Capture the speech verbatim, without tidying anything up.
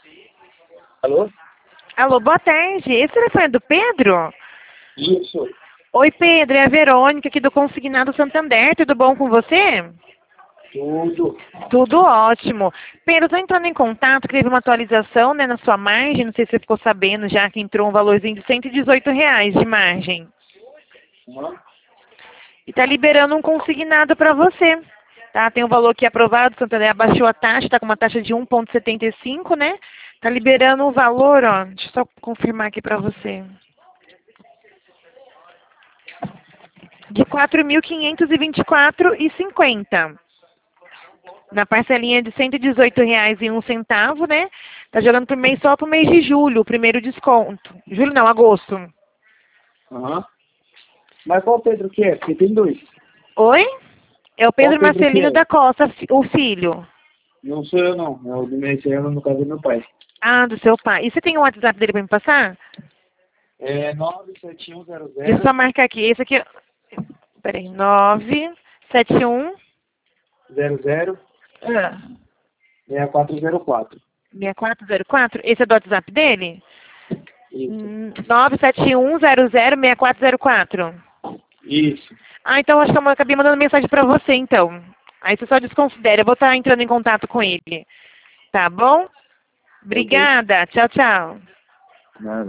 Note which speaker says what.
Speaker 1: Alô?
Speaker 2: Alô, boa tarde. Esse telefone é do Pedro?
Speaker 1: Isso.
Speaker 2: Oi, Pedro, é a Verônica aqui do Consignado Santander. Tudo bom com você?
Speaker 1: Tudo.
Speaker 2: Tudo ótimo. Pedro, estou entrando em contato, que teve uma atualização, né, na sua margem, não sei se você ficou sabendo já que entrou um valorzinho de cento e dezoito reais de margem.
Speaker 1: Uhum.
Speaker 2: E está liberando um consignado para você. Tá? Tem um valor aqui aprovado, Santander abaixou a taxa, está com uma taxa de um vírgula setenta e cinco, né? Está liberando o valor, ó, deixa eu só confirmar aqui para você. De quatro mil quinhentos e vinte e quatro reais e cinquenta centavos. Na parcelinha de cento e dezoito reais e um centavo, né? Tá jogando por mês só pro mês de julho, o primeiro desconto. Julho não, agosto.
Speaker 1: Uhum. Mas qual Pedro que é? Porque tem dois.
Speaker 2: Oi? É o
Speaker 1: Qual
Speaker 2: Pedro
Speaker 1: Pedro que
Speaker 2: Marcelino
Speaker 1: é?
Speaker 2: da Costa, fi- o filho.
Speaker 1: Não sou eu, não. É o do meu irmão, no caso do meu pai.
Speaker 2: Ah, do seu pai. E você tem o WhatsApp dele pra me passar?
Speaker 1: É nove sete um zero
Speaker 2: Deixa eu
Speaker 1: zero
Speaker 2: só marcar aqui. Esse aqui. Peraí. nove sete um
Speaker 1: zero zero
Speaker 2: ah,
Speaker 1: seis quatro zero quatro.
Speaker 2: seis quatro zero quatro. Esse é do WhatsApp dele?
Speaker 1: Isso.
Speaker 2: Hum, nove sete um zero zero seis quatro zero quatro.
Speaker 1: Isso.
Speaker 2: Ah, então acho que eu acabei mandando mensagem pra você, então. Aí você só desconsidera. Eu vou estar entrando em contato com ele. Tá bom?
Speaker 1: Ok.
Speaker 2: Obrigada. Tchau, tchau.
Speaker 1: Nada.